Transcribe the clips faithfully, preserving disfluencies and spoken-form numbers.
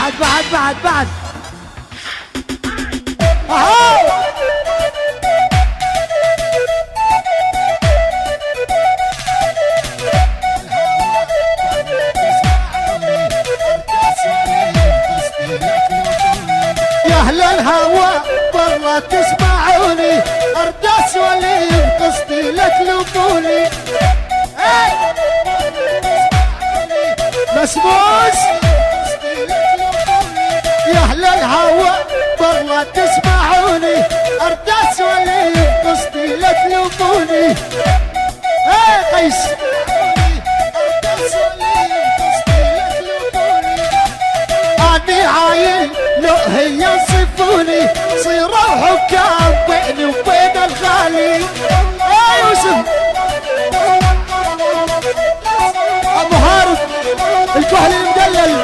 بعد بعد بعد بعد اهو يا اهل الهوى والله تسمعوني ارداس ولي قصدي لا تلوموني مسموس يا اهل الهوى والله تسمعوني ارداس ولي قصدي لا تلوموني ايه قيس اني عايل لو هي يصفوني صيروا حكام بيني وبين الغالي يا يوسف ابو هارب الكحل المدلل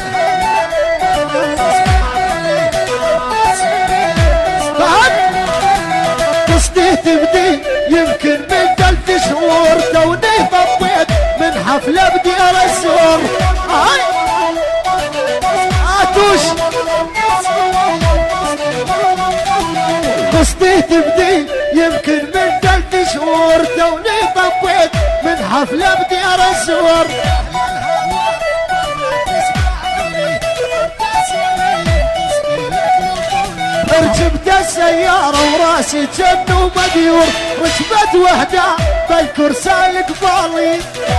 بعد قصدي تبدي يمكن من ثلاث شهور توني طبيت من حفله بديار السور هاي اتوش قصدي تبدي يمكن من ثلاث شهور توني طبيت من حفله بديار السور ركبت السيارة وراسي جنو مديور ركبت وحدة بالكرسي القبالي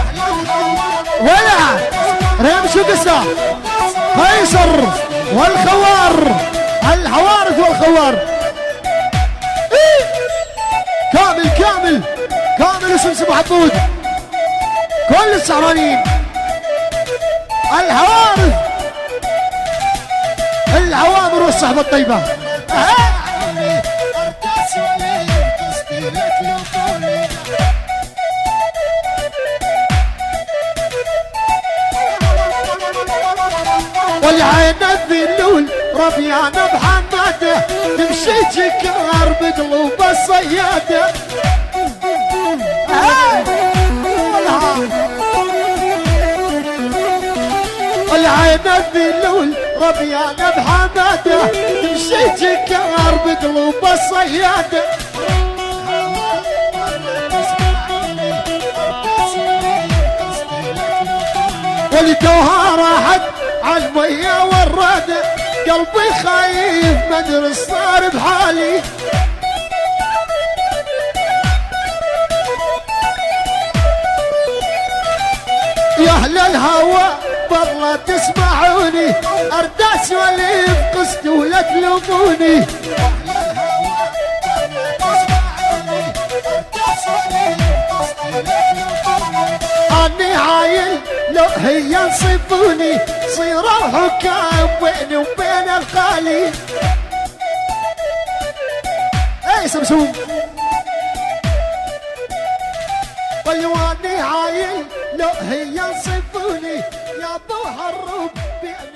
ولا ريم شو قصة قيصر والخوار الحوارث والخوار إيه؟ كامل كامل كامل وسمسم محمود كل السهرانين الحوارث العوامر والصحبة الطيبة والعين الذلول ربيانة بحماده تمشي جكار بقلوب الصيادة والعين الذلول ربيانة بحماده تمشي جكار بقلوب الصيادة ولتوها راحت عالمية والرادة قلبي خايف مدري صار بحالي يا اهل الهوى والله تسمعوني ارداس ولي بقصدي ولا تلوموني اني عايل لو هي ينصفوني صيروا حكام بيني وبين الخالي اي سمسوم والواني عايل لو هي ينصفوني يا ابو هالروب